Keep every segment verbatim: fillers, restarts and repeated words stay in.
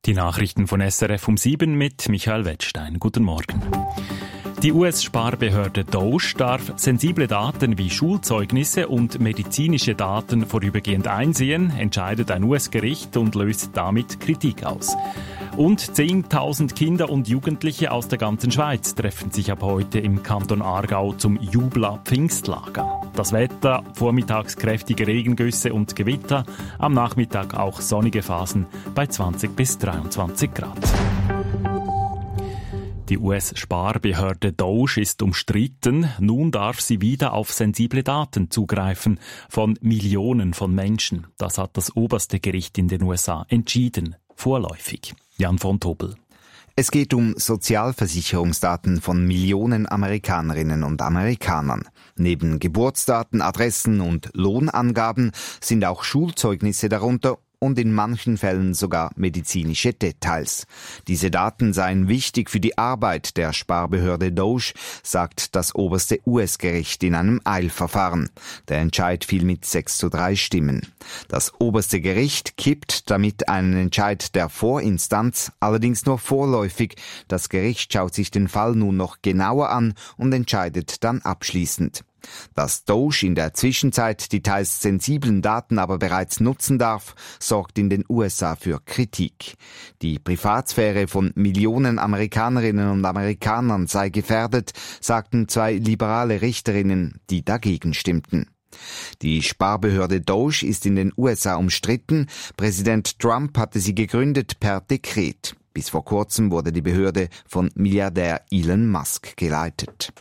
Die Nachrichten von S R F um sieben mit Michael Wettstein. Guten Morgen. Die U S-Sparbehörde DOGE darf sensible Daten wie Schulzeugnisse und medizinische Daten vorübergehend einsehen, entscheidet ein U S-Gericht und löst damit Kritik aus. Und zehntausend Kinder und Jugendliche aus der ganzen Schweiz treffen sich ab heute im Kanton Aargau zum Jubla-Pfingstlager. Das Wetter, vormittags kräftige Regengüsse und Gewitter, am Nachmittag auch sonnige Phasen bei zwanzig bis dreiundzwanzig Grad. Die U S-Sparbehörde DOGE ist umstritten. Nun darf sie wieder auf sensible Daten zugreifen von Millionen von Menschen. Das hat das oberste Gericht in den U S A entschieden. Vorläufig. Jan von Tobel. Es geht um Sozialversicherungsdaten von Millionen Amerikanerinnen und Amerikanern. Neben Geburtsdaten, Adressen und Lohnangaben sind auch Schulzeugnisse darunter und in manchen Fällen sogar medizinische Details. Diese Daten seien wichtig für die Arbeit der Sparbehörde DOGE, sagt das oberste U S-Gericht in einem Eilverfahren. Der Entscheid fiel mit sechs zu drei Stimmen. Das oberste Gericht kippt damit einen Entscheid der Vorinstanz, allerdings nur vorläufig. Das Gericht schaut sich den Fall nun noch genauer an und entscheidet dann abschließend. Dass DOGE in der Zwischenzeit die teils sensiblen Daten aber bereits nutzen darf, sorgt in den U S A für Kritik. Die Privatsphäre von Millionen Amerikanerinnen und Amerikanern sei gefährdet, sagten zwei liberale Richterinnen, die dagegen stimmten. Die Sparbehörde DOGE ist in den U S A umstritten. Präsident Trump hatte sie gegründet per Dekret. Bis vor kurzem wurde die Behörde von Milliardär Elon Musk geleitet.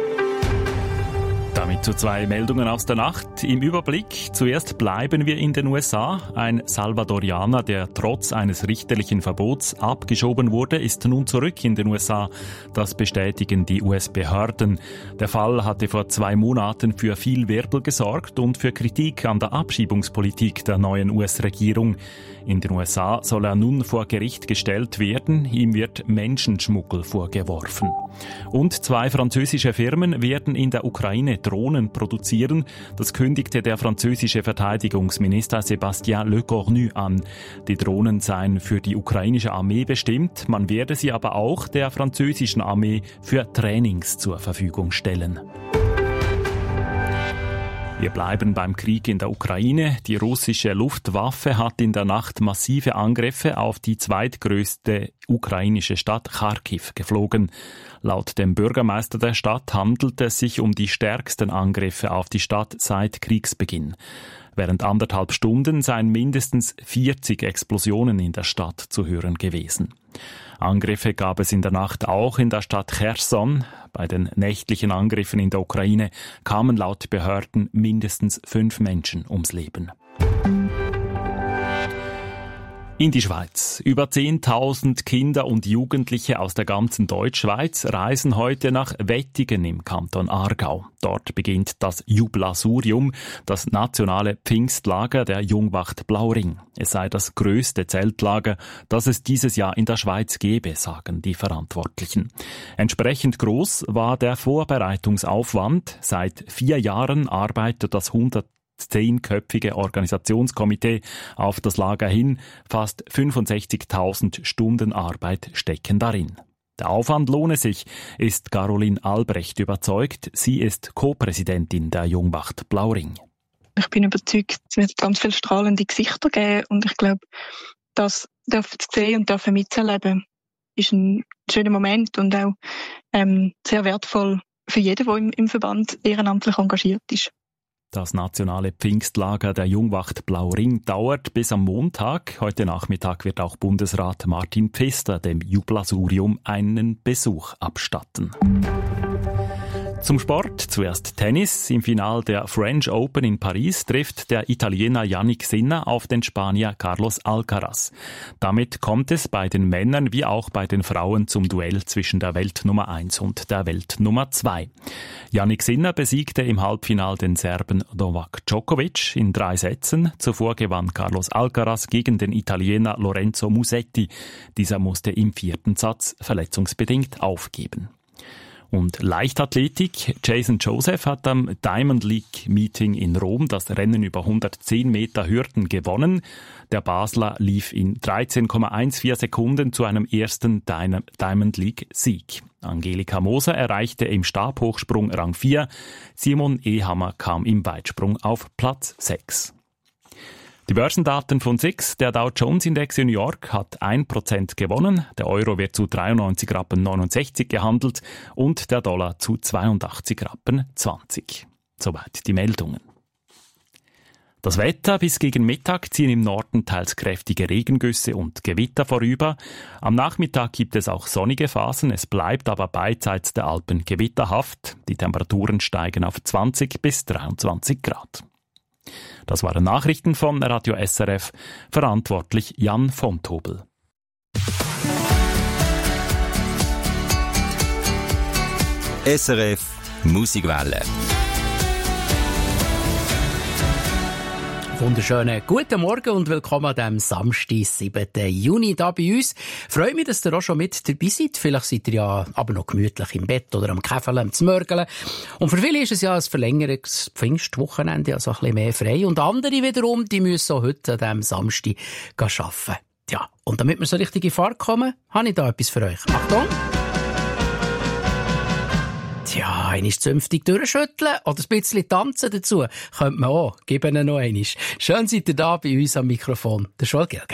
Damit zu zwei Meldungen aus der Nacht. Im Überblick, zuerst bleiben wir in den U S A. Ein Salvadorianer, der trotz eines richterlichen Verbots abgeschoben wurde, ist nun zurück in den U S A. Das bestätigen die U S-Behörden. Der Fall hatte vor zwei Monaten für viel Wirbel gesorgt und für Kritik an der Abschiebungspolitik der neuen U S-Regierung. In den U S A soll er nun vor Gericht gestellt werden. Ihm wird Menschenschmuggel vorgeworfen. Und zwei französische Firmen werden in der Ukraine Drohnen produzieren. Das kündigte der französische Verteidigungsminister Sébastien Lecornu an. Die Drohnen seien für die ukrainische Armee bestimmt. Man werde sie aber auch der französischen Armee für Trainings zur Verfügung stellen. Wir bleiben beim Krieg in der Ukraine. Die russische Luftwaffe hat in der Nacht massive Angriffe auf die zweitgrößte ukrainische Stadt Charkiw geflogen. Laut dem Bürgermeister der Stadt handelt es sich um die stärksten Angriffe auf die Stadt seit Kriegsbeginn. Während anderthalb Stunden seien mindestens vierzig Explosionen in der Stadt zu hören gewesen. Angriffe gab es in der Nacht auch in der Stadt Cherson. Bei den nächtlichen Angriffen in der Ukraine kamen laut Behörden mindestens fünf Menschen ums Leben. In die Schweiz. Über zehntausend Kinder und Jugendliche aus der ganzen Deutschschweiz reisen heute nach Wettigen im Kanton Aargau. Dort beginnt das Jublasurium, das nationale Pfingstlager der Jungwacht Blauring. Es sei das grösste Zeltlager, das es dieses Jahr in der Schweiz gebe, sagen die Verantwortlichen. Entsprechend groß war der Vorbereitungsaufwand. Seit vier Jahren arbeitet das hundert zehnköpfige Organisationskomitee auf das Lager hin. Fast fünfundsechzigtausend Stunden Arbeit stecken darin. Der Aufwand lohne sich, ist Caroline Albrecht überzeugt. Sie ist Co-Präsidentin der Jungwacht Blauring. Ich bin überzeugt, es wird ganz viele strahlende Gesichter geben und ich glaube, das dürfen zu sehen und dürfen mitzuerleben, ist ein schöner Moment und auch ähm, sehr wertvoll für jeden, der im, im Verband ehrenamtlich engagiert ist. Das nationale Pfingstlager der Jungwacht Blauring dauert bis am Montag. Heute Nachmittag wird auch Bundesrat Martin Pfister dem Jublasurium einen Besuch abstatten. Zum Sport zuerst Tennis. Im Final der French Open in Paris trifft der Italiener Jannik Sinner auf den Spanier Carlos Alcaraz. Damit kommt es bei den Männern wie auch bei den Frauen zum Duell zwischen der Weltnummer eins und der Weltnummer zwei. Jannik Sinner besiegte im Halbfinal den Serben Novak Djokovic in drei Sätzen. Zuvor gewann Carlos Alcaraz gegen den Italiener Lorenzo Musetti. Dieser musste im vierten Satz verletzungsbedingt aufgeben. Und Leichtathletik. Jason Joseph hat am Diamond League Meeting in Rom das Rennen über hundertzehn Meter Hürden gewonnen. Der Basler lief in dreizehn Komma vierzehn Sekunden zu einem ersten Diamond League Sieg. Angelika Moser erreichte im Stabhochsprung Rang vier. Simon Ehammer kam im Weitsprung auf Platz sechs. Die Börsendaten von S I X, der Dow Jones Index in New York hat ein Prozent gewonnen, der Euro wird zu dreiundneunzig Komma neunundsechzig Rappen gehandelt und der Dollar zu zweiundachtzig Komma zwanzig Rappen. Soweit die Meldungen. Das Wetter: bis gegen Mittag ziehen im Norden teils kräftige Regengüsse und Gewitter vorüber. Am Nachmittag gibt es auch sonnige Phasen, es bleibt aber beidseits der Alpen gewitterhaft. Die Temperaturen steigen auf zwanzig bis dreiundzwanzig Grad. Das waren Nachrichten von Radio S R F, verantwortlich Jan von Tobel. S R F Musikwelle. Wunderschönen guten Morgen und willkommen an diesem Samstag, siebten Juni, hier bei uns. Freue mich, dass ihr auch schon mit dabei seid. Vielleicht seid ihr ja aber noch gemütlich im Bett oder am Käfeln, am Zmörgeln. Und für viele ist es ja ein verlängertes Pfingstwochenende, also ein bisschen mehr frei. Und andere wiederum, die müssen auch heute an diesem Samstag arbeiten. Ja, und damit wir so richtig in Fahrt kommen, habe ich da etwas für euch. Achtung! Tja, einmal zünftig durchschütteln oder ein bisschen tanzen dazu. Könnte man auch. Geben Ihnen noch einmal. Schön seid ihr da bei uns am Mikrofon. Der Joel Gilge.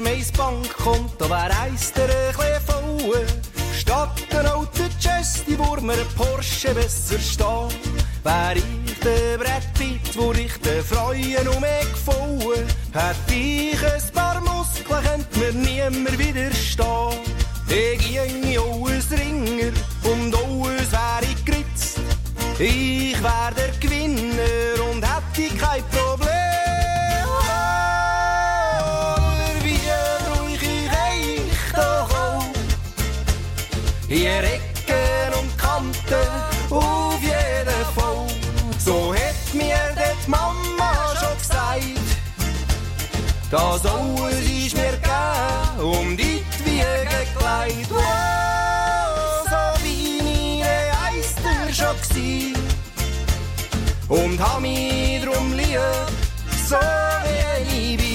mein Bankkonto wär eins der ein bisschen voll. Statt ein alter Chesty, wo mir ein Porsche besser steht, wär ich der Brett Pitt, wo ich den Freuen um mich gefallen. Hätt ich ein paar Muskeln, könnt mir niemand widerstehen. Ich ginge auch ein Ringer und alles wär ich geritzt. Ich wär der Gewinner und hätte kein Problem. Hier Ecken und Kanten, auf jeden Fall. So hat mir die Mama schon gesagt, das alles ist mir gegeben, um die Wiege gelegt. Wow, so bin ich ein Eister schon gsi und hab mich drum lieb, so wie ich bin.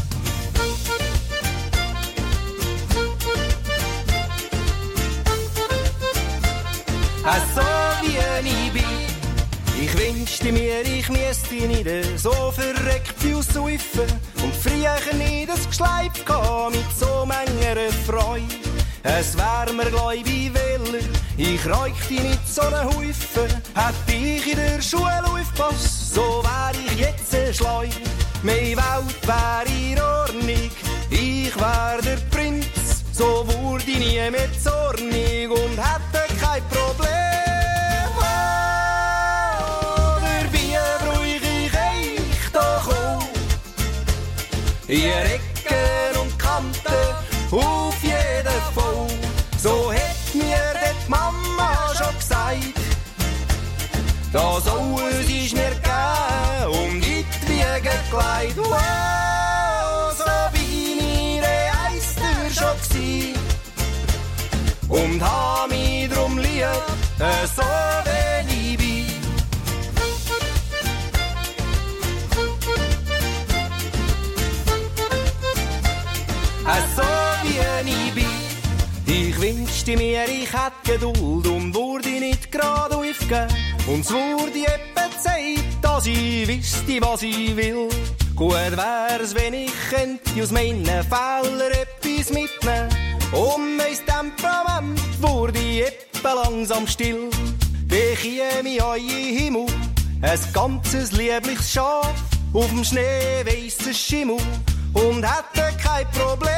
So wie ich bin. Ich wünschte mir, ich müsste nicht so verreckt viel säufen und früher nicht das Geschleif gehabt mit so mancher Freude. Es wär mir gläubig Wähler, ich räuchte nicht so ne Haufen. Hätte ich in der Schule aufgepasst, so wär ich jetzt ein Schleu. Meine Welt wär in Ordnung, ich wär der Prinz. So wurde ich nie mehr zornig und hätte kein Problem. Ihr Ecken und Kanten, auf jeden Fall. So hat mir die Mama schon gesagt, das alles ist mir gegeben, um die Wiege gelegt. Wow, so bin ich ein Eister schon gsi und hab mich drum lieb, so wie ich bin. So wie ich bin. Ich wünschte mir, ich hätte Geduld und würde nicht gerade aufgeben. Und es wurde jemand Zeit, dass ich wüsste, was ich will. Gut wär's, wenn ich könnte aus meinen Fehlern etwas mitnehmen. Um mein Temperament wurde ich etwa langsam still. Bekäme ich euren Himmel, ein ganzes liebliches Schaf auf dem schneeweissen Schimmel und hätte kein Problem.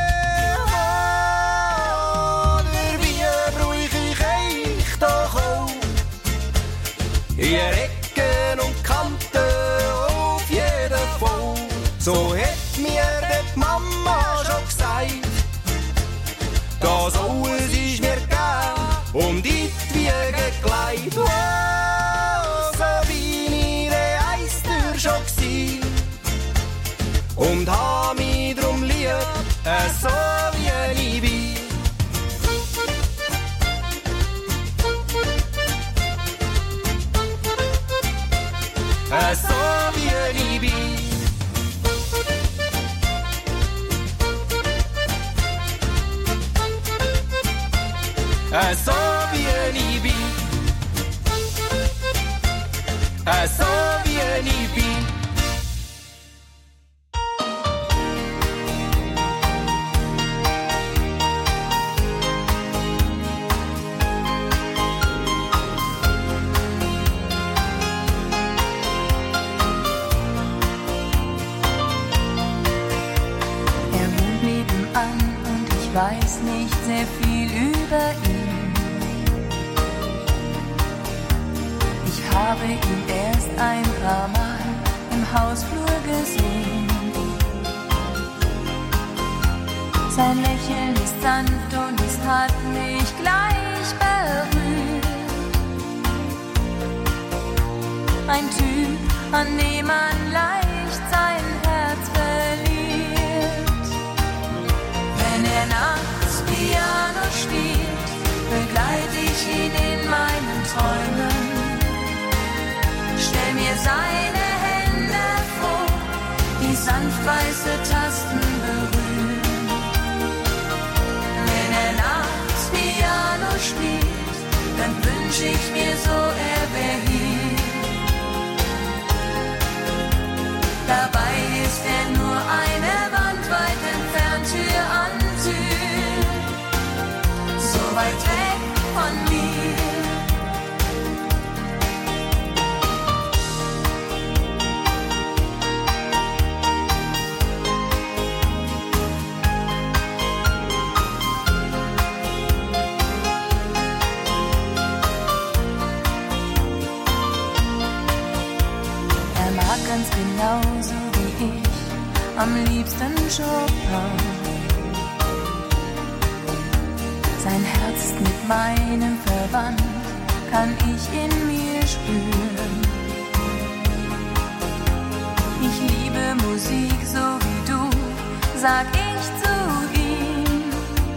Oder wie brauch ich euch doch auch? Ihr Ecken und Kanten, auf jeden Fall. So hat mir die Mama schon gesagt, das alles ist mir gegeben, um die Wiege gelegt. Wow, so bin ich der Eister schon gsi und hab mich drum lieb, so wie ich bin. So wie ich bin. So wie ich bin. So wie ich bin. Weiß nicht sehr viel über ihn. Ich habe ihn erst ein paar Mal im Hausflur gesehen. Sein Lächeln ist sanft und es hat mich gleich berührt. Ein Typ, an dem man leicht sein Herz verliert. Wenn er nachts Piano spielt, begleite ich ihn in meinen Träumen. Stell mir seine Hände vor, die sanft weiße Tasten berühren. Wenn er nachts Piano spielt, dann wünsch ich mir so, er wär hier. Dabei ist er nur eine Wand weit entfernt weit weg von mir. Er mag ganz genauso wie ich, am liebsten Chopin. Sein Herz ist mit meinem verwandt, kann ich in mir spüren. Ich liebe Musik so wie du, sag ich zu ihm.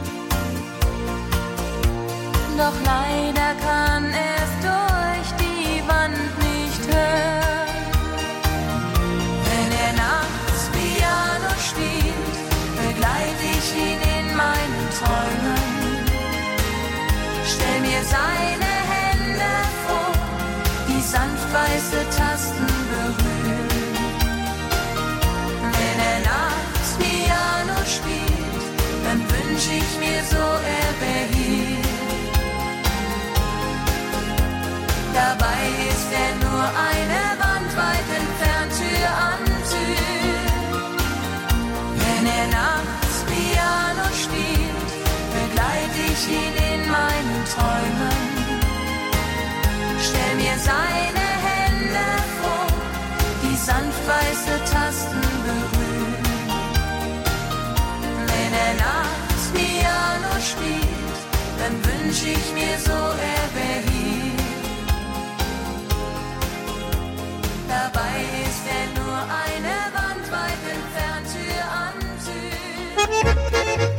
Doch leider kann es durch die Wand nicht hören. Wenn er nachts Piano spielt, begleite ich ihn in meinen Träumen. Stell mir seine Hände vor, die sanft weiße Tasten berühren. Wenn er nachts Piano spielt, dann wünsch ich mir so, er wär hier. Dabei ist er nur eine Wand weit entfernt, Tür an Tür. Wenn er nachts Piano spielt, begleite ich ihn in meinen Träumen. Stell mir seine Hände vor, die sanft weiße Tasten berühren. Wenn er nachts Piano spielt, dann wünsch ich mir so, er wär hier. Dabei ist er nur eine Wand weit entfernt, Tür an Tür.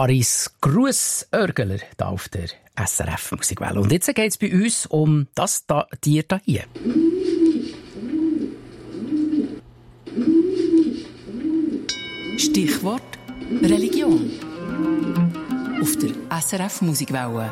Aris Grussörgler hier auf der S R F Musikwelle. Und jetzt geht es bei uns um das da, Tier hier. Stichwort Religion. Auf der S R F Musikwelle.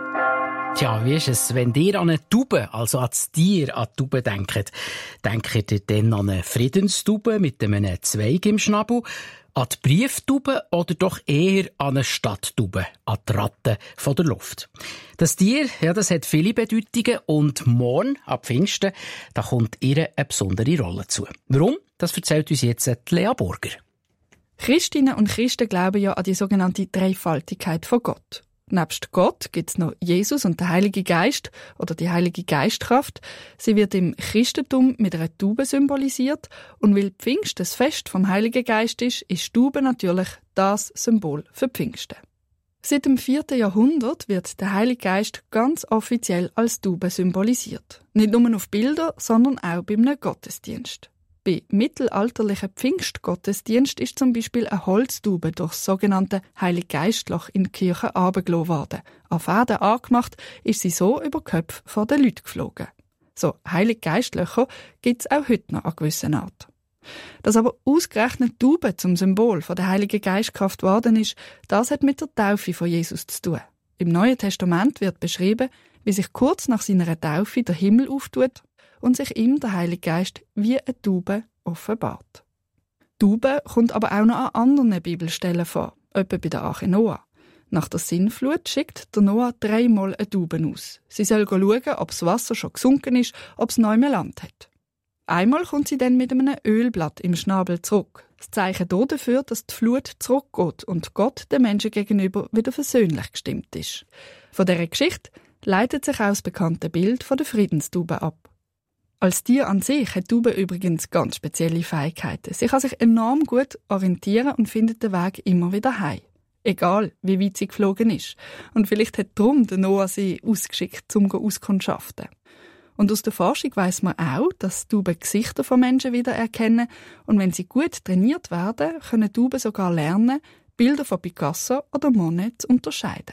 Tja, wie ist es, wenn ihr an eine Taube, also an das Tier, an die Taube denkt? Denkt ihr dann an eine Friedenstaube mit einem Zweig im Schnabel, an die Brieftaube oder doch eher an eine Stadttaube, an die Ratte von der Luft? Das Tier, ja, das hat viele Bedeutungen und morgen, ab Pfingsten, da kommt ihr eine besondere Rolle zu. Warum? Das erzählt uns jetzt Lea Burger. Christinnen und Christen glauben ja an die sogenannte Dreifaltigkeit von Gott. Nebst Gott gibt es noch Jesus und der Heilige Geist oder die Heilige Geistkraft. Sie wird im Christentum mit einer Taube symbolisiert und weil Pfingsten das Fest vom Heiligen Geist ist, ist die Taube natürlich das Symbol für Pfingsten. Seit dem vierten Jahrhundert wird der Heilige Geist ganz offiziell als Taube symbolisiert. Nicht nur auf Bildern, sondern auch bei einem Gottesdienst. Bei mittelalterlichen Pfingstgottesdienst ist zum Beispiel eine Holztaube durch das sogenannte Heiliggeistloch in die Kirche runtergelassen worden. An Fäden angemacht, ist sie so über die Köpfe von den Leuten geflogen. So Heiliggeistlöcher gibt es auch heute noch an gewissen Art. Dass aber ausgerechnet Taube zum Symbol von der Heiligen Geistkraft geworden ist, das hat mit der Taufe von Jesus zu tun. Im Neuen Testament wird beschrieben, wie sich kurz nach seiner Taufe der Himmel auftut und sich ihm der Heilige Geist wie eine Taube offenbart. Taube kommt aber auch noch an anderen Bibelstellen vor, etwa bei der Arche Noah. Nach der Sintflut schickt der Noah dreimal eine Taube aus. Sie soll schauen, ob das Wasser schon gesunken ist, ob es neu mehr Land hat. Einmal kommt sie dann mit einem Ölblatt im Schnabel zurück. Das Zeichen dafür, dass die Flut zurückgeht und Gott den Menschen gegenüber wieder versöhnlich gestimmt ist. Von dieser Geschichte leitet sich auch das bekannte Bild von der Friedenstaube ab. Als Tier an sich hat die Taube übrigens ganz spezielle Fähigkeiten. Sie kann sich enorm gut orientieren und findet den Weg immer wieder heim. Egal, wie weit sie geflogen ist. Und vielleicht hat darum der Noah sie ausgeschickt, um auskundschaften. Und aus der Forschung weiss man auch, dass Tauben Gesichter von Menschen wiedererkennen. Und wenn sie gut trainiert werden, können Tauben sogar lernen, Bilder von Picasso oder Monet zu unterscheiden.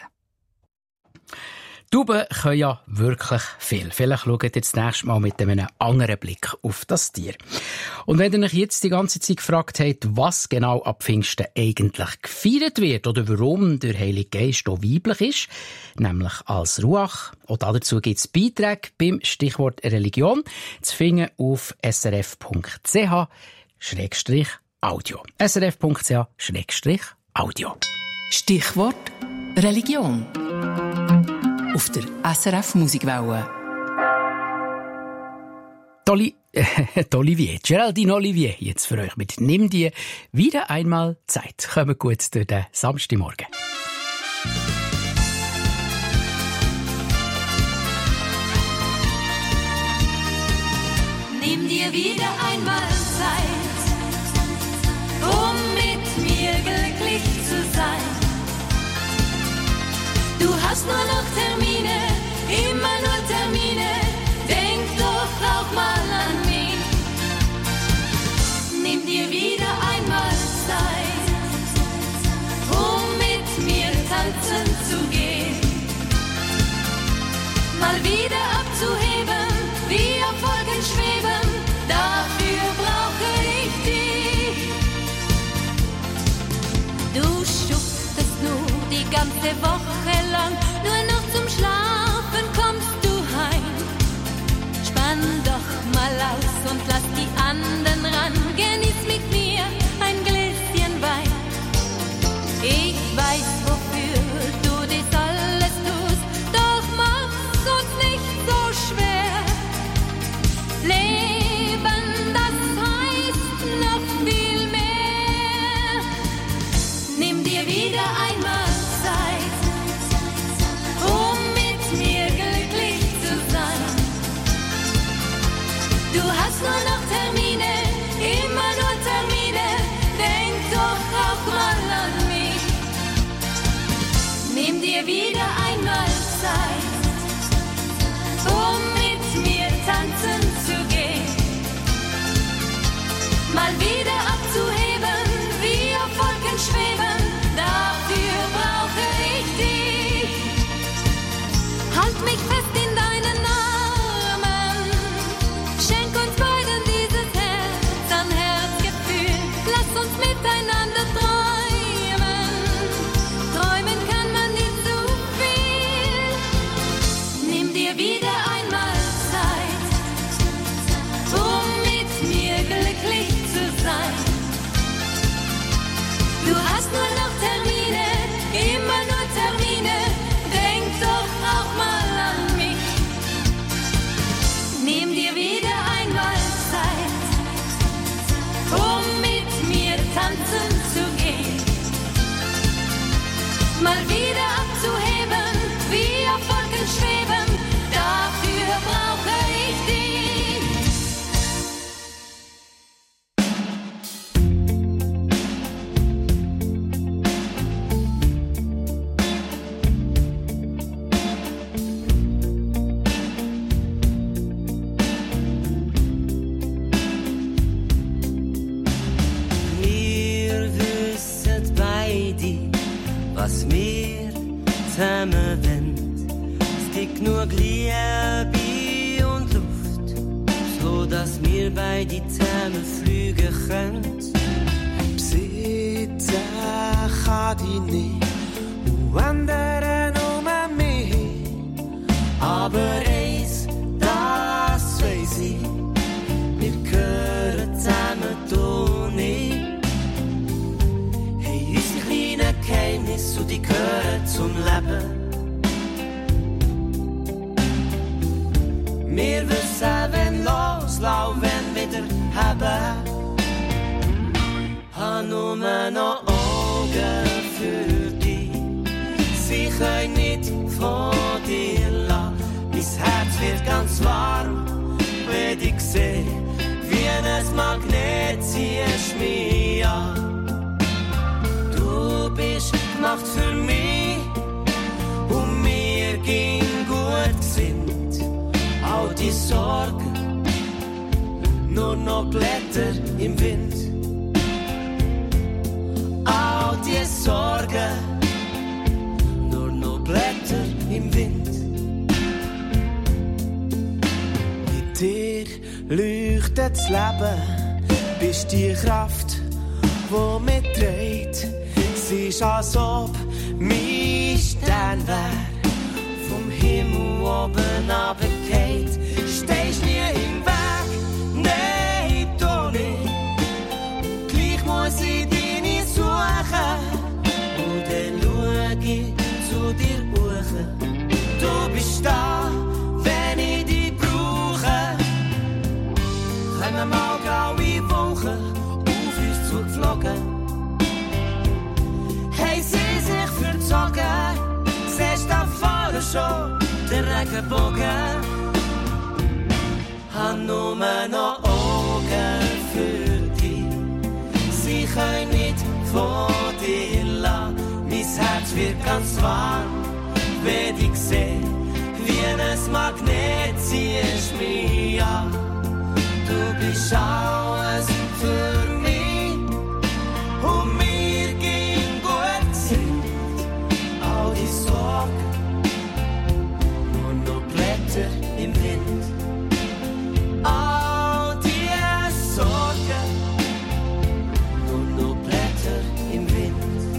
Tauben können ja wirklich viel. Vielleicht schaut ihr jetzt nächstes Mal mit einem anderen Blick auf das Tier. Und wenn ihr euch jetzt die ganze Zeit gefragt habt, was genau ab Pfingsten eigentlich gefeiert wird oder warum der Heilige Geist auch weiblich ist, nämlich als Ruach, auch dazu gibt es Beiträge beim Stichwort Religion, zu finden auf s r f punkt c h schrägstrich audio. s r f punkt c h schrägstrich audio. Stichwort Religion. Auf der S R F Musikwelle. Dolly, äh, Olivier, Geraldine Olivier, jetzt für euch mit «Nimm dir wieder einmal Zeit». Kommt gut durch den Samstagmorgen. Nimm dir wieder einmal Zeit, um mit mir glücklich zu sein. Du hast nur noch Termine, immer nur Termine, denk doch auch mal an mich. Nimm dir wieder einmal Zeit, um mit mir tanzen zu gehen. Mal wieder abzuheben, wie auf Wolken schweben, dafür brauche ich dich. Du schuftest nur die ganze Woche lang, nur noch zum Schlafen kommst du heim. Spann doch mal aus und lass die anderen ran, genieß mit mir ein Gläschen Wein. Ich weiß, wofür du dies alles tust, doch mach's uns nicht so schwer. Leben, das heißt noch viel mehr. Nimm dir wieder einmal Zeit, um mit mir glücklich zu sein. Du hast nur noch Termine, immer nur Termine, denk doch auch mal an mich. Nimm dir wieder einmal Zeit, um mit mir tanzen zu gehen. Mal wieder abzuheben, wie auf Wolken schweben, dafür brauch mal wieder abzuheben, wie auf Wolken schweben, dafür brauche ich dich. Was wir zusammen wollen. Es gibt genug Liebe und Luft, so dass wir beide zusammen fliegen können. Besitzen kann ich nicht und anderen um mich. Aber eins, das weiss ich, wir gehören zusammen da nicht. Geheimnisse und die gehören zum Leben. Wir wissen, wenn loslassen, wenn wieder haben. Hab nur noch Augen für dich. Sie können nicht von dir lassen. Mein Herz wird ganz warm, wenn ich sehe, wie ein Magnet ziehst mich an. Du bist gemacht für mich und mir ging gut sind. All die Sorgen, nur noch Blätter im Wind. All die Sorgen, nur noch Blätter im Wind. Mit dir leuchtet das Leben, bist die Kraft, die mich trägt. Es ist, als ob mein Stern wär, vom Himmel oben runtergefallen. Stehst nie im Weg, nein, du nicht. Gleich muss ich dich nicht suchen, und dann schau ich zu dir hoch. Du bist da, wenn ich dich brauche. Kommen mal graue Wochen auf uns zugeflogen. Hey, sie sich verzogen, siehst da vorne schon den Regenbogen. Hab nur noch Augen für dich, sie können nicht von dir lassen. Mein Herz wird ganz warm, wenn ich seh, wie ein Magnet ziehst mich an. Du bist alles für mich und mir ging gut sind. All die Sorgen, nur noch Blätter im Wind. All die Sorgen, nur noch Blätter im Wind.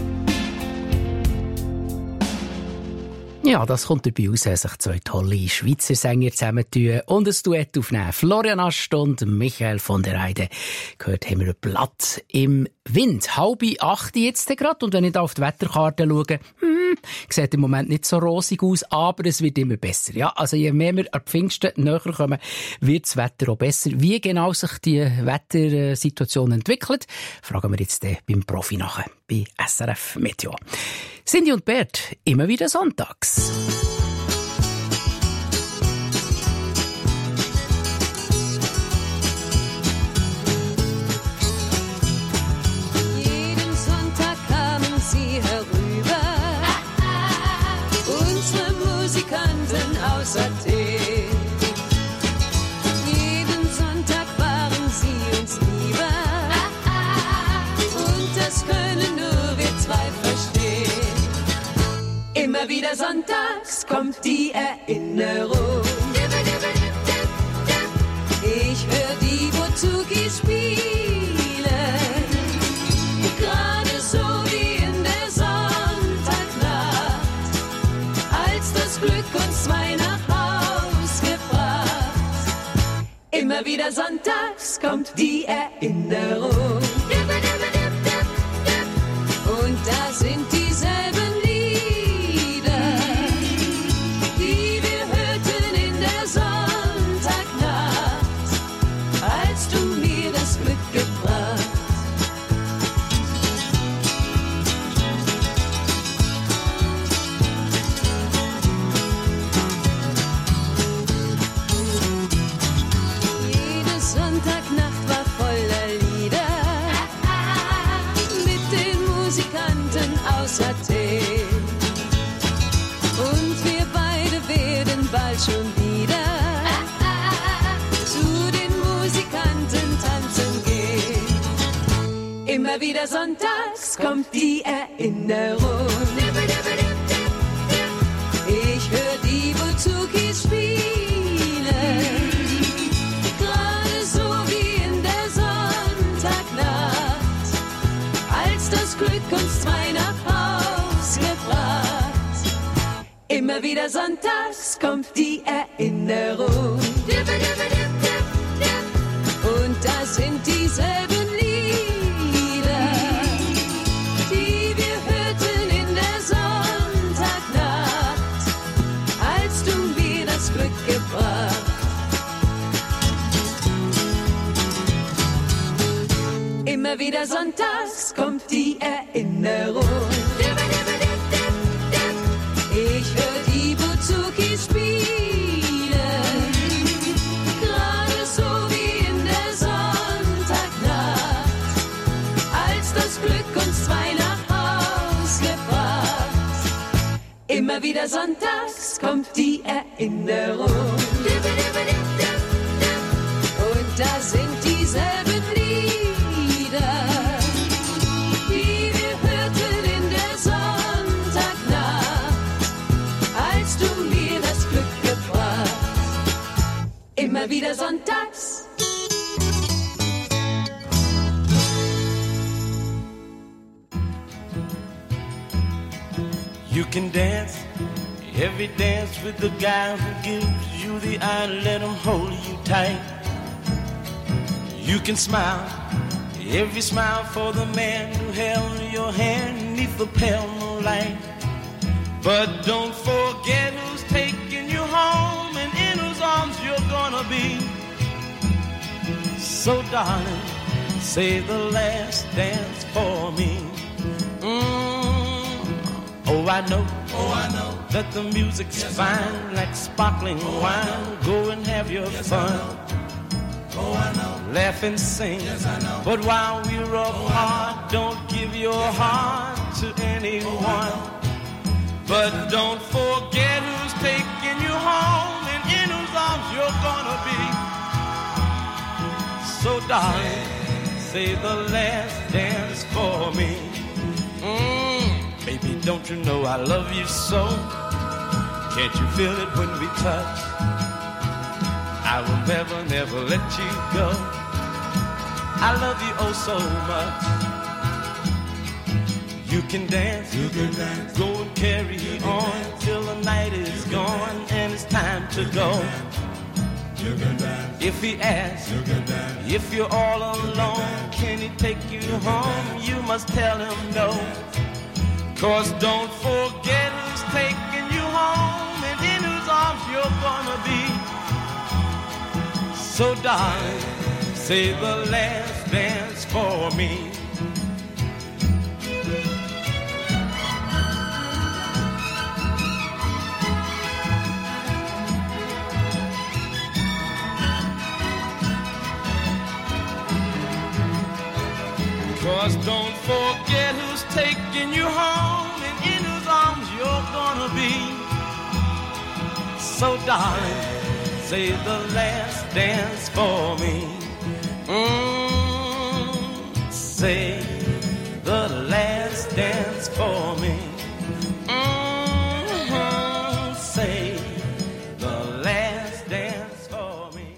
Ja, das kommt dabei raus, sich zwei tolle Schweizer Sänger zusammentun und ein Duett aufnehmen. Florian Ast und Michael von der Heide. Gehört haben wir ein Blatt im Wind. Halbe acht jetzt gerade. Und wenn ich da auf die Wetterkarte schaue, hm, sieht im Moment nicht so rosig aus, aber es wird immer besser. Ja, also je mehr wir an Pfingsten näher kommen, wird das Wetter auch besser. Wie genau sich die Wettersituation entwickelt, fragen wir jetzt beim Profi nachher, bei S R F Meteo. Cindy und Bert, immer wieder sonntags. Jeden Sonntag kamen sie herüber, unsere Musikanten aus Athen. Jeden Sonntag waren sie uns lieber, und das können nur wir zwei verstehen. Immer wieder sonntags kommt die Erinnerung. Ich hör die Bouzouki spielen, gerade so wie in der Sonntagnacht, als das Glück uns zwei nach Haus gebracht. Immer wieder sonntags kommt die Erinnerung. Und da sind dieselben Sonntagnacht war voller Lieder mit den Musikanten aus Athen. Und wir beide werden bald schon wieder zu den Musikanten tanzen gehen. Immer wieder sonntags kommt die Erinnerung. Ich hör die Buzukis spielen, gerade so wie in der Sonntagnacht, als das Glück uns zwei nach Haus gebracht. Immer wieder sonntags kommt die Erinnerung. Und da sind dieselben Lieder, die wir hörten in der Sonntagnacht, als du mir das Glück gebracht. Immer wieder sonntags kommt die Erinnerung. Ich hör die Buzukis spielen, gerade so wie in der Sonntagnacht, als das Glück uns zwei nach Haus gebracht. Immer wieder sonntags kommt die Erinnerung. Und da sind dieselben Lieder, die wir hörten in der Sonntagnacht, als du mir das Glück gebracht. Immer wieder sonntags. You can dance, every dance with the guy who gives you the eye, let him hold you tight. You can smile, every smile for the man who held your hand neath the pale moonlight. But don't forget who's taking you home and in whose arms you're gonna be. So darling, say the last dance for me. Mm. Oh, I know, oh, I know that the music's yes, fine, like sparkling oh, wine. Go and have your yes, fun. Oh, I know. Laugh and sing. Yes, I know. But while we're apart, oh, don't give your yes, heart to anyone. Oh, but don't forget who's taking you home and in whose arms you're gonna be. So, darling, say the last dance for me. Mm. Baby, don't you know I love you so? Can't you feel it when we touch? I will never, never let you go. I love you oh so much. You can dance, you can dance. Go and carry on dance. Till the night is gone and it's time to go. You can dance. If he asks, you can dance. If you're all alone, can he take you home? You must tell him no. Cause don't forget who's taking you home and in whose arms you're gonna be. So darling, say the last dance for me. Cause don't forget who's taking you home and in whose arms you're gonna be. So darling, say the last dance for me. Mm, say the last dance for me. Mm-hmm, say the last dance for me.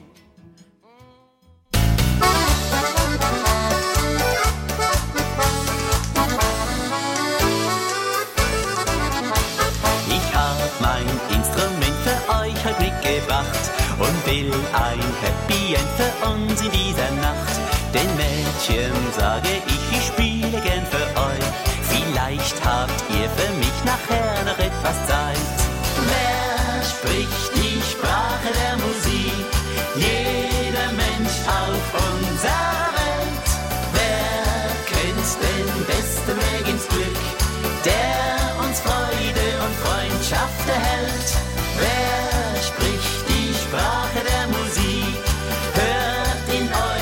Mein Instrument für euch heute mitgebracht und will ein Happy End für uns in dieser Nacht. Den Mädchen sage ich, ich spiele gern für euch. Vielleicht habt ihr für mich nachher noch etwas Zeit. Wer spricht die Sprache der Musik? Jeder Mensch auf unserer Welt. Wer kennt den besten Weg ins Glück? Der uns Freude und Freundschaft erhält. Wer spricht die Sprache der Musik? Hört in euch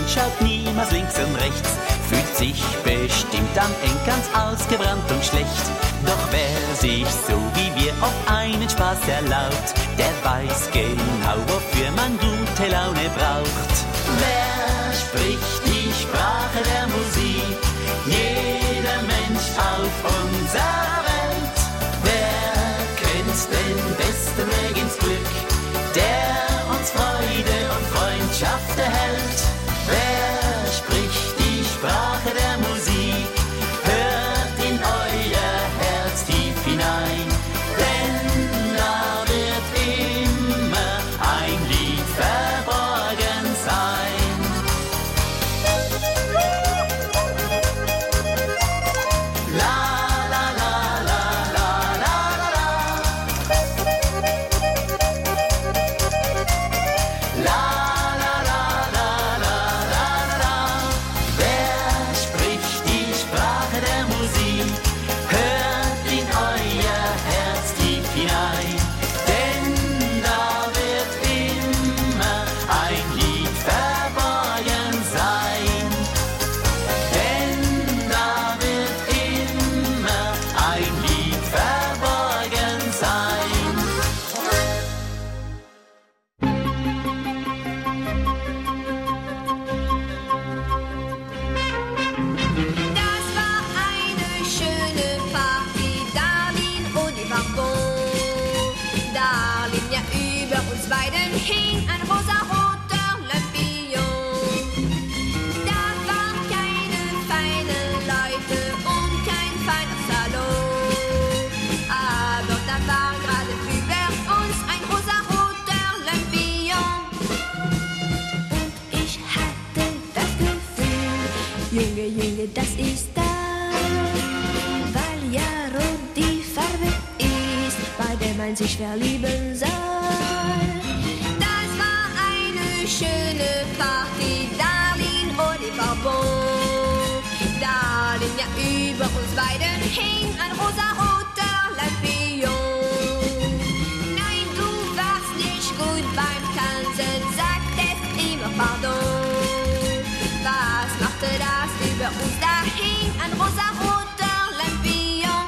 Mensch schaut niemals links und rechts, fühlt sich bestimmt am Ende ganz ausgebrannt und schlecht. Doch wer sich so wie wir auf einen Spaß erlaubt, der weiß genau, wofür man gute Laune braucht. Wer spricht die Sprache der Musik? Jeder Mensch auf unserer Welt. Wer kennt den besten Weg ins Glück, der uns Freude und Freundschaft erhält? Wer spricht die Sprache der Musik? Hört in euer Herz tief hinein, denn da wird immer ein Lied verborgen sein. La la la la la la la la. La la la la la la la. Wer spricht die Sprache der Musik? Hört in euer Herz tief hinein, denn da wird immer ein Lied verborgen sein. Denn da wird immer ein Lied verborgen sein. Das war eine schöne Party, Darlin und Eva Bon. Darlin, ja über uns beiden hing ein rosaroter Lampion. Da waren keine feinen Leute und kein feiner Salon. Aber da war gerade über uns ein rosaroter Lampion. Und ich hatte das Gefühl, Junge, Junge, das ist da, weil ja rot die Farbe ist, bei der man sich verlieben soll. Das war eine schöne Party, Darlin und Eva Bon. Darlin, ja über uns beiden hing ein rosaroter Lampion. Nein, du warst nicht gut beim Tanzen, sagtest immer Pardon. Was machte das über uns? Da hing ein rosaroter Lampion.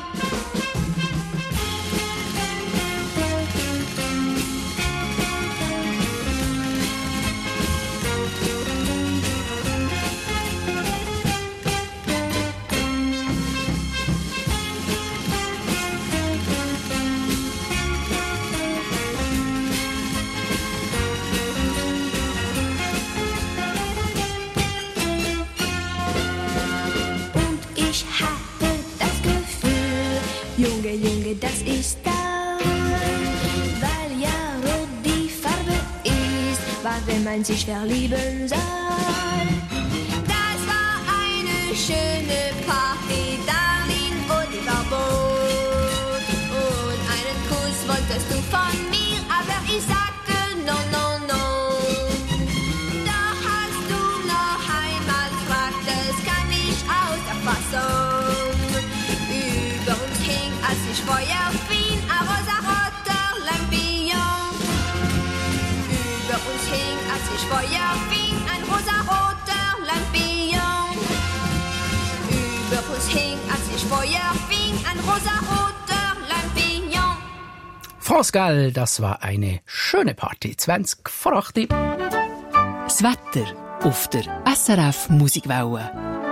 Und ich hatte das Gefühl, Junge, Junge, das ist da, weil ja rot die Farbe ist, was wenn man sich verlieben soll. Das war eine schöne Party, Darlin und Eva Bon. Und einen Kuss wolltest du von mir, aber ich sagte no, no, no. Doch als du noch einmal fragtest, kam ich aus der Fassung. Über uns hing, als ich Feuer fing, ein rosaroter Lampion. Über uns hing, als ich Feuer fing, ein rosaroter Lampion. Über uns hing, als ich Feuer fing, ein rosaroter Lampion. Frosgell, das war eine schöne Party. zwanzig vor acht. Das Wetter auf der S R F Musikwelle.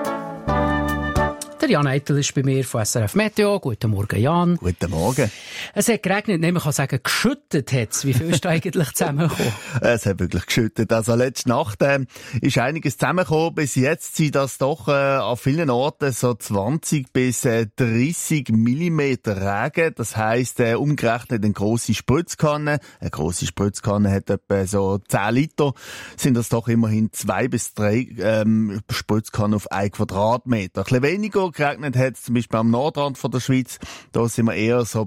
Der Jan Eitel ist bei mir von S R F Meteo. Guten Morgen, Jan. Guten Morgen. Es hat geregnet, nämlich man kann sagen, geschüttet hat es. Wie viel ist da eigentlich zusammengekommen? Es hat wirklich geschüttet. Also letzte Nacht äh, ist einiges zusammengekommen. Bis jetzt sind das doch äh, an vielen Orten so zwanzig bis dreissig Millimeter Regen. Das heisst, äh, umgerechnet eine grosse Spritzkanne. Eine grosse Spritzkanne hat etwa so zehn Liter. Sind das doch immerhin zwei bis drei ähm, Spritzkannen auf ein Quadratmeter. Ein bisschen weniger geregnet hat es zum Beispiel am Nordrand von der Schweiz. Da sind wir eher so bei rund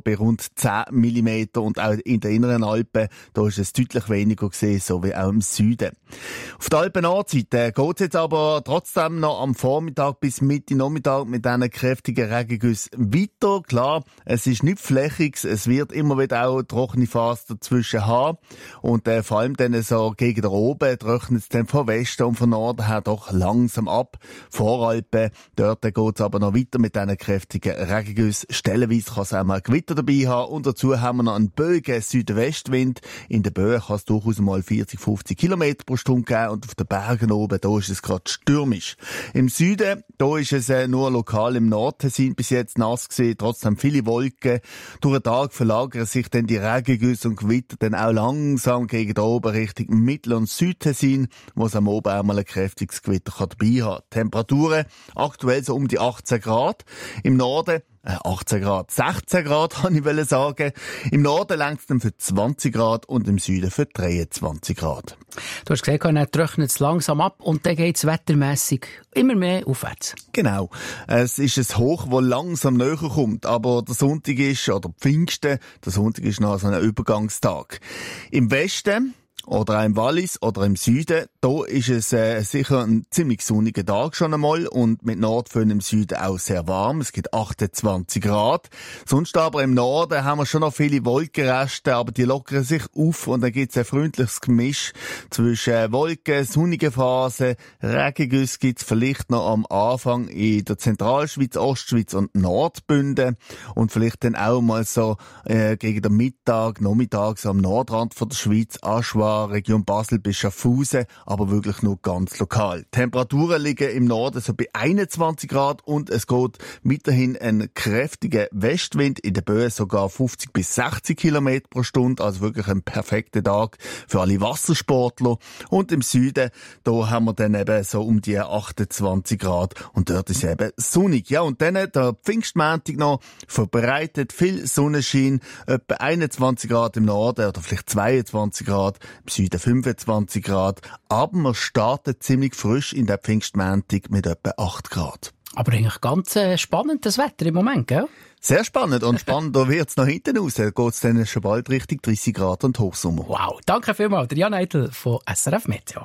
zehn Millimeter und auch in den inneren Alpen, da ist es deutlich weniger gesehen, so wie auch im Süden. Auf der Alpen-Nordseite geht es jetzt aber trotzdem noch am Vormittag bis Mitte Nachmittag mit diesen kräftigen Regengüssen weiter. Klar, es ist nicht flächig, es wird immer wieder auch trockene Phase dazwischen haben und äh, vor allem dann so gegen den Oben trocknet es dann von Westen und von Norden her doch langsam ab. Voralpen, dort geht es aber noch weiter mit diesen kräftigen Regengüssen. Stellenweise kann es auch mal Gewitter dabei haben und dazu haben wir noch einen böigen Südwestwind. In den Böen kann es durchaus mal vierzig, fünfzig Kilometer pro Stunde geben und auf den Bergen oben, da ist es gerade stürmisch. Im Süden, da ist es äh, nur lokal im Nordtessin bis jetzt nass gewesen, trotzdem viele Wolken. Durch den Tag verlagern sich dann die Regengüsse und Gewitter dann auch langsam gegen den oben Richtung Mittel- und Südtessin, wo es am Oben auch mal ein kräftiges Gewitter kann dabei haben. Temperaturen aktuell so um die achtzehn Grad. Im Norden achtzehn Grad, sechzehn Grad, kann ich sagen. Im Norden längt es dann für zwanzig Grad und im Süden für dreiundzwanzig Grad. Du hast gesehen, dann trocknet es langsam ab und dann geht es wettermässig immer mehr aufwärts. Genau. Es ist ein Hoch, das langsam näher kommt, aber der Sonntag ist, oder Pfingsten, der Sonntag ist noch so ein Übergangstag. Im Westen oder auch im Wallis oder im Süden, da ist es äh, sicher ein ziemlich sonniger Tag schon einmal und mit Nordföhn im Süden auch sehr warm. Es gibt achtundzwanzig Grad. Sonst aber im Norden haben wir schon noch viele Wolkenreste, aber die lockern sich auf und dann gibt es ein freundliches Gemisch zwischen Wolken, sonnigen Phasen, Regengüsse gibt es vielleicht noch am Anfang in der Zentralschweiz, Ostschweiz und Nordbünden und vielleicht dann auch mal so äh, gegen den Mittag, Nachmittag so am Nordrand von der Schweiz, Aschwa, Region Basel bis Schaffhausen, aber wirklich nur ganz lokal. Temperaturen liegen im Norden so bei einundzwanzig Grad und es geht weiterhin ein kräftiger Westwind, in den Böen sogar fünfzig bis sechzig Kilometer pro Stunde, also wirklich ein perfekter Tag für alle Wassersportler. Und im Süden, da haben wir dann eben so um die achtundzwanzig Grad und dort ist eben sonnig. Ja, und dann der Pfingstmontag noch verbreitet viel Sonnenschein, etwa einundzwanzig Grad im Norden oder vielleicht zweiundzwanzig Grad, im Süden fünfundzwanzig Grad, aber man startet ziemlich frisch in der Pfingstmontag mit etwa acht Grad. Aber eigentlich ganz äh, spannend das Wetter im Moment, gell? Sehr spannend und spannender wird es noch hinten raus. Da geht es dann schon bald Richtung dreißig Grad und Hochsommer. Wow, danke vielmals, der Jan Eitel von S R F Meteo.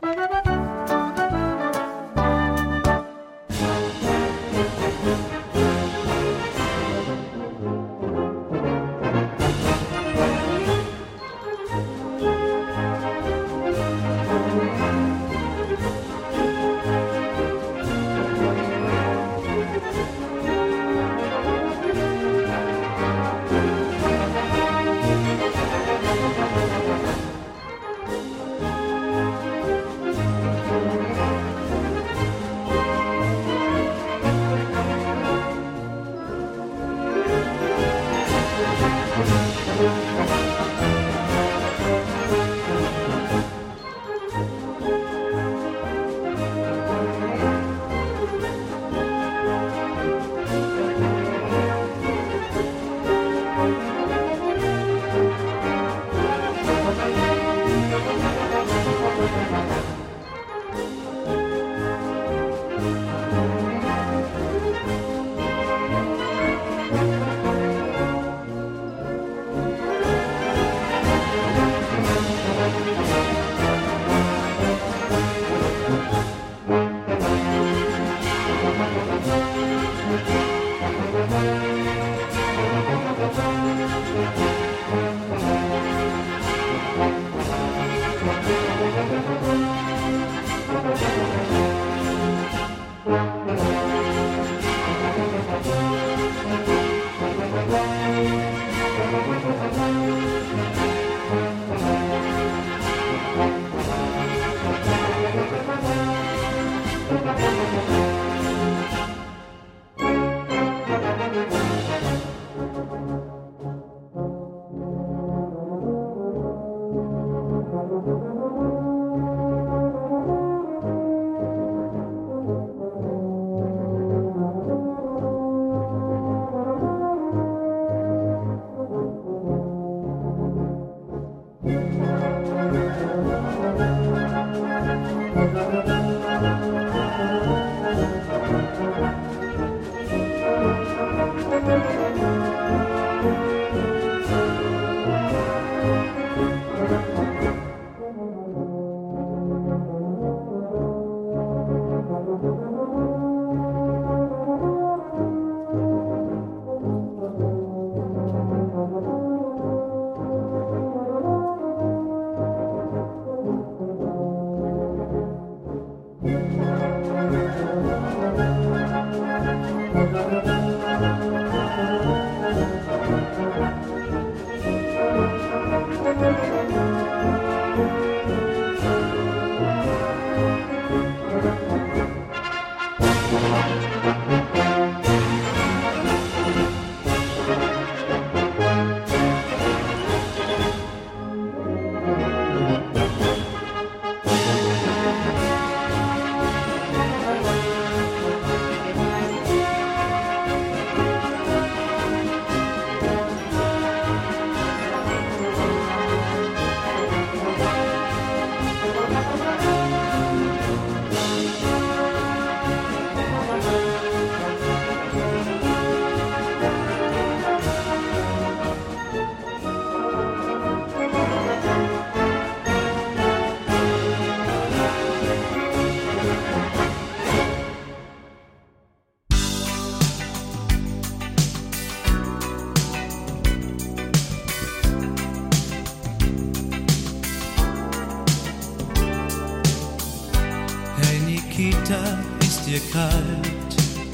Ist dir kalt,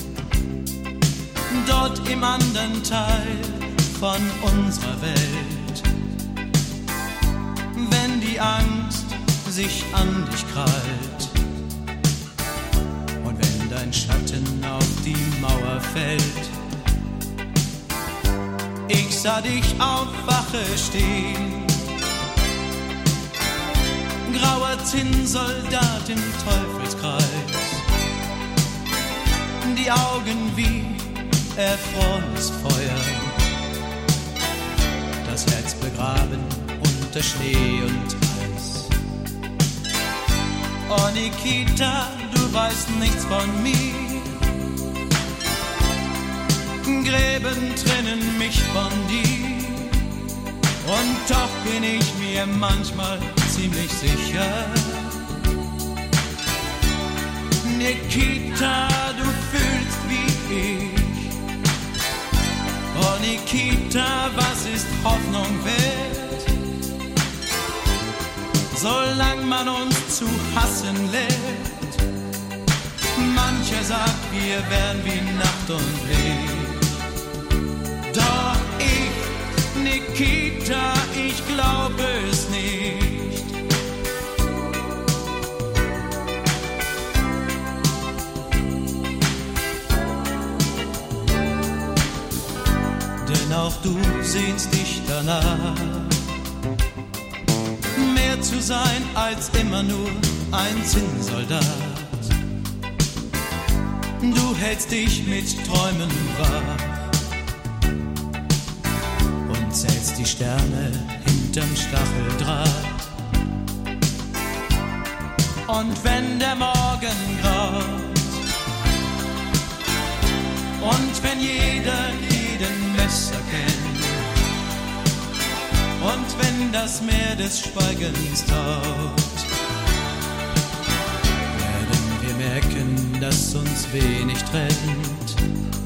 dort im anderen Teil von unserer Welt, wenn die Angst sich an dich krallt und wenn dein Schatten auf die Mauer fällt. Ich sah dich auf Wache stehen, grauer Zinnsoldat im Teufelskreis, die Augen wie erfrorenes Feuer, das Herz begraben unter Schnee und Eis. Oh Nikita, du weißt nichts von mir, Gräben trennen mich von dir, und doch bin ich mir manchmal ziemlich sicher, Nikita, du fühlst wie ich. Oh Nikita, was ist Hoffnung wert, solange man uns zu hassen lehrt? Mancher sagt, wir wären wie Nacht und Licht. Doch ich, Nikita, ich glaube es nicht. Auch du sehnst dich danach, mehr zu sein als immer nur ein Zinnsoldat. Du hältst dich mit Träumen wach und zählst die Sterne hinterm Stacheldraht. Und wenn der Morgen graut und wenn jeder jeden Messer kennt und wenn das Meer des Schweigens taucht, werden wir merken, dass uns wenig trennt.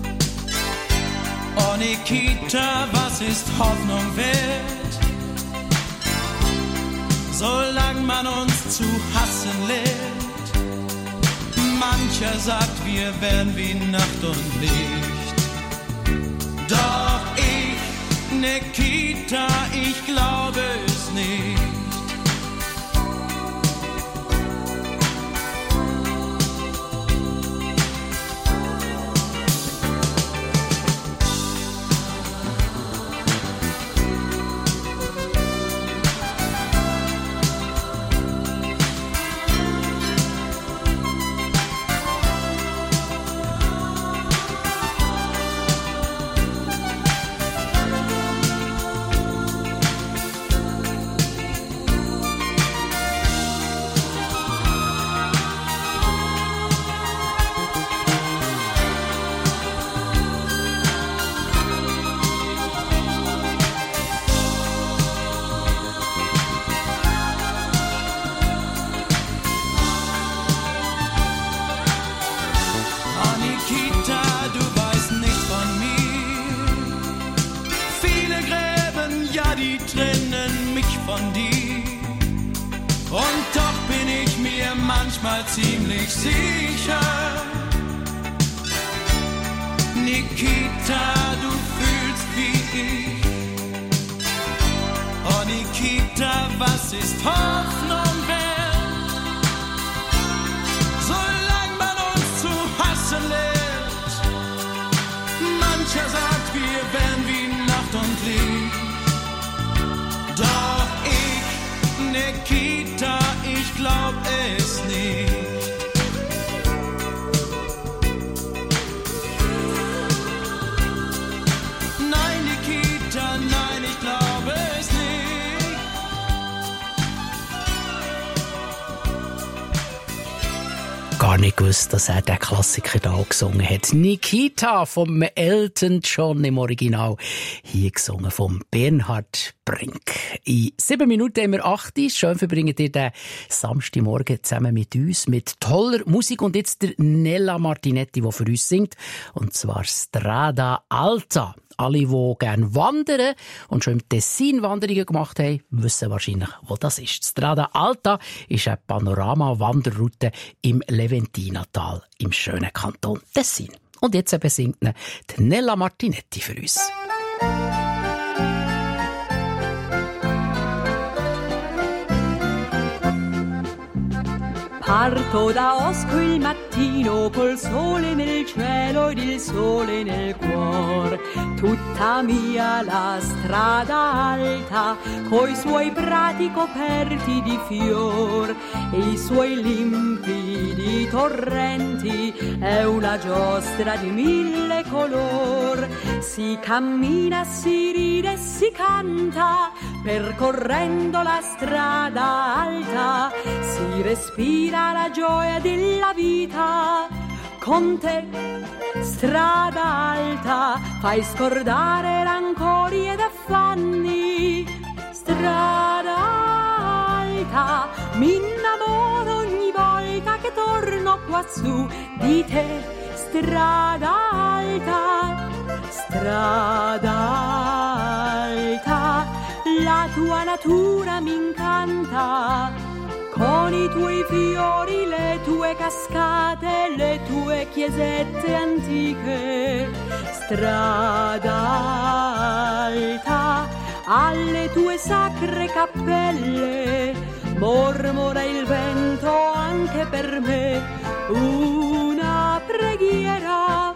Oh Nikita, was ist Hoffnung wert, solange man uns zu hassen lehrt? Mancher sagt, wir wären wie Nacht und Licht. Doch ich, Nikita, ich glaube es nicht. Nikita, du fühlst wie ich. Oh Nikita, was ist Hoffnung wert? Solange man uns zu hassen lehrt. Mancher sagt, wir wären wie Nacht und Licht. Doch ich, Nikita, ich glaub es nicht. Nein, Nikita, nein, ich glaube es nicht. Gar nicht gewusst, dass er den Klassiker da gesungen hat. Nikita vom Elton John im Original. Hier gesungen vom Bernhard Brink. In sieben Minuten haben wir acht. Schön verbringen ihr den Samstagmorgen zusammen mit uns, mit toller Musik. Und jetzt der Nella Martinetti, der für uns singt. Und zwar Strada Alta. Alle, die gerne wandern und schon im Tessin Wanderungen gemacht haben, wissen wahrscheinlich, wo das ist. Strada Alta ist eine Panorama-Wanderroute im Leventinatal im schönen Kanton Tessin. Und jetzt eben singt die Nella Martinetti für uns. Parto da Osco il mattino col sole nel cielo ed il sole nel cuore. Tutta mia la strada alta coi suoi prati coperti di fior e i suoi limpidi torrenti è una giostra di mille color. Si cammina, si ride e si canta percorrendo la strada alta, si respira la gioia della vita. Con te, strada alta, fai scordare rancori ed affanni. Strada alta, mi innamoro ogni volta che torno quassù di te. Strada alta, strada alta, la tua natura mi incanta. Con i tuoi fiori, le tue cascate, le tue chiesette antiche. Strada alta, alle tue sacre cappelle, mormora il vento anche per me, una preghiera.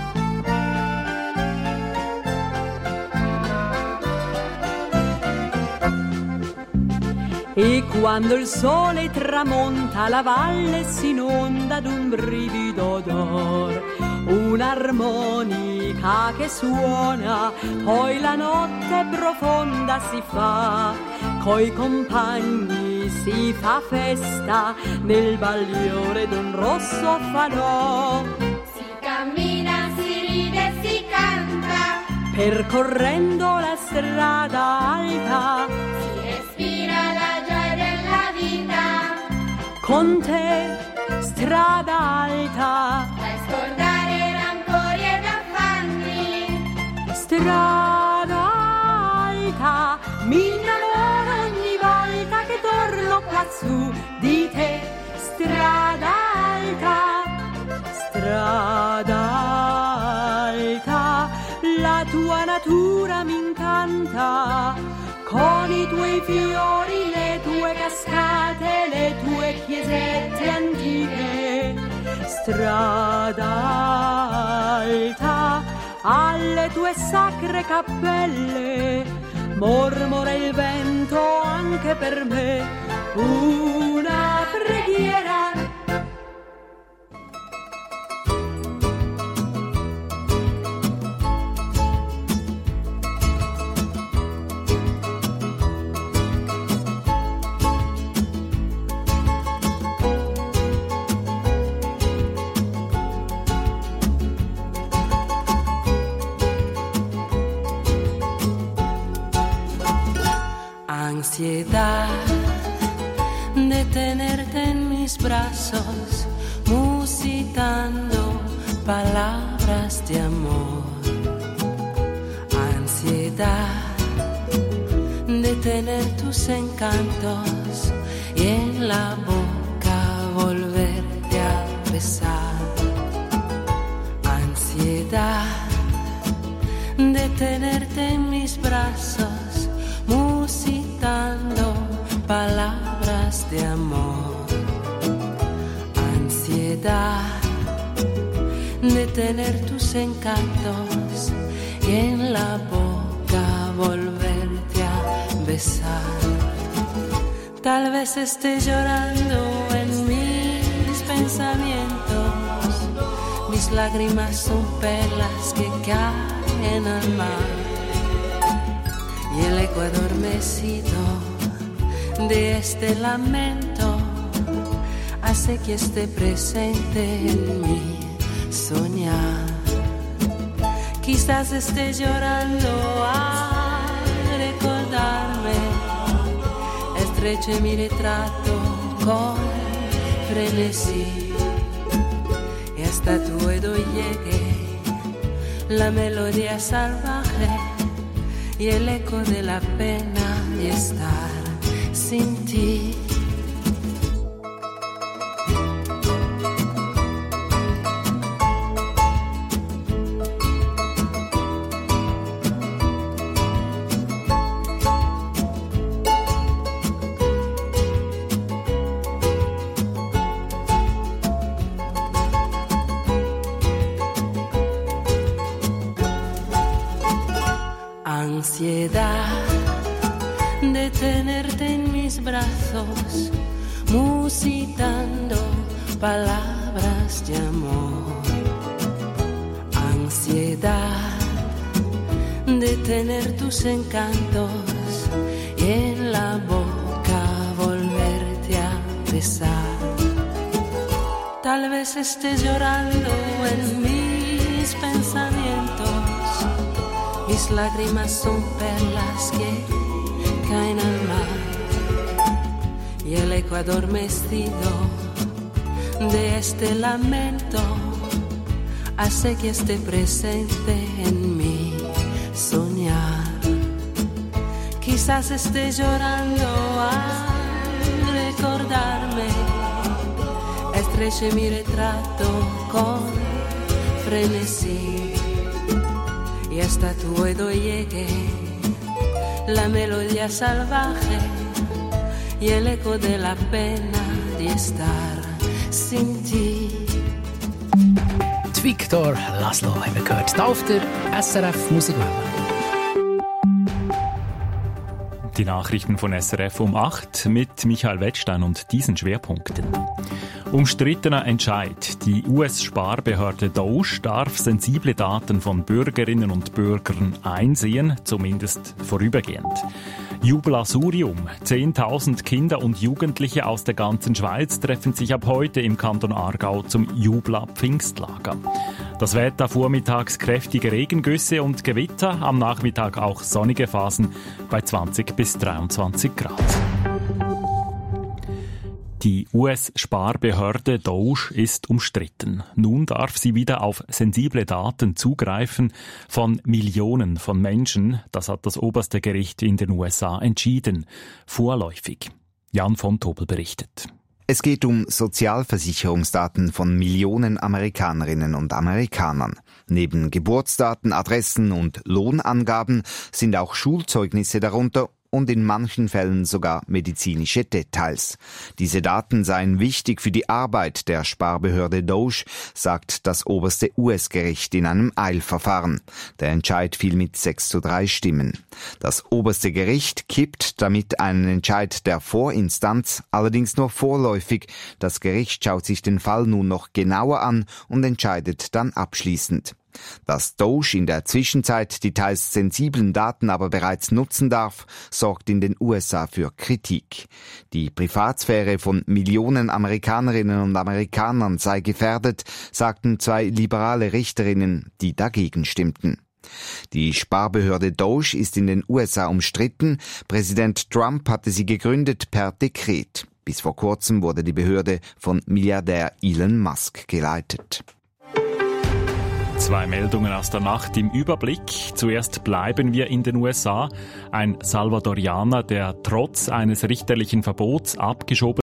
E quando il sole tramonta la valle si inonda d'un brivido d'or, un'armonica che suona, poi la notte profonda si fa, coi compagni si fa festa nel bagliore d'un rosso falò. Si cammina, si ride, si canta, percorrendo la strada alta, si respira la gioia della vita. Con te, strada alta, fai scordare rancori ed affanni. Strada alta, mi innamoro ogni volta che torno quassù di te. Strada alta, strada alta, la tua natura mi incanta. Con i tuoi fiori, le tue cascate, le tue chiesette antiche. Strada alta, alle tue sacre cappelle, mormora il vento anche per me, una preghiera. Ansiedad de tenerte en mis brazos, musitando palabras de amor. Ansiedad de tener tus encantos y en la boca volverte a besar. Ansiedad de tenerte en mis brazos, musitando palabras de amor. Ansiedad de tener tus encantos y en la boca volverte a besar. Tal vez esté llorando en mis pensamientos, mis lágrimas son perlas que caen al mar y el eco adormecido de este lamento hace que esté presente en mi soñar. Quizás esté llorando al recordarme, estreche mi retrato con frenesí y hasta tu oído llegue la melodía salvaje y el eco de la pena de estar sin ti. Ansiedad de tenerte en mis brazos, musitando palabras de amor. Ansiedad de tener tus encantos y en la boca volverte a besar. Tal vez estés llorando en mis pensamientos, mis lágrimas son perlas que caen al mar y el eco adormecido de este lamento hace que esté presente en mi soñar. Quizás esté llorando al recordarme, estreche mi retrato con frenesí y hasta tu oído llegue la melodía salvaje y el eco de la pena de estar sin ti. Die Victor Laszlo haben wir gehört, hier auf der S R F Musikwelle. Die Nachrichten von S R F um acht mit Michael Wettstein und diesen Schwerpunkten. Umstrittener Entscheid. Die U S-Sparbehörde Doge darf sensible Daten von Bürgerinnen und Bürgern einsehen, zumindest vorübergehend. Jubelasurium. Zehntausend Kinder und Jugendliche aus der ganzen Schweiz treffen sich ab heute im Kanton Aargau zum Jubla-Pfingstlager. Das Wetter vormittags kräftige Regengüsse und Gewitter, am Nachmittag auch sonnige Phasen bei zwanzig bis dreiundzwanzig Grad. Die U S-Sparbehörde Doge ist umstritten. Nun darf sie wieder auf sensible Daten zugreifen von Millionen von Menschen. Das hat das oberste Gericht in den U S A entschieden. Vorläufig. Jan von Tobel berichtet. Es geht um Sozialversicherungsdaten von Millionen Amerikanerinnen und Amerikanern. Neben Geburtsdaten, Adressen und Lohnangaben sind auch Schulzeugnisse darunter und in manchen Fällen sogar medizinische Details. Diese Daten seien wichtig für die Arbeit der Sparbehörde Doge, sagt das oberste U S-Gericht in einem Eilverfahren. Der Entscheid fiel mit sechs zu drei Stimmen. Das oberste Gericht kippt damit einen Entscheid der Vorinstanz, allerdings nur vorläufig. Das Gericht schaut sich den Fall nun noch genauer an und entscheidet dann abschließend. Dass Doge in der Zwischenzeit die teils sensiblen Daten aber bereits nutzen darf, sorgt in den U S A für Kritik. Die Privatsphäre von Millionen Amerikanerinnen und Amerikanern sei gefährdet, sagten zwei liberale Richterinnen, die dagegen stimmten. Die Sparbehörde Doge ist in den U S A umstritten. Präsident Trump hatte sie gegründet per Dekret. Bis vor kurzem wurde die Behörde von Milliardär Elon Musk geleitet. Zwei Meldungen aus der Nacht im Überblick. Zuerst bleiben wir in den U S A. Ein Salvadorianer, der trotz eines richterlichen Verbots abgeschoben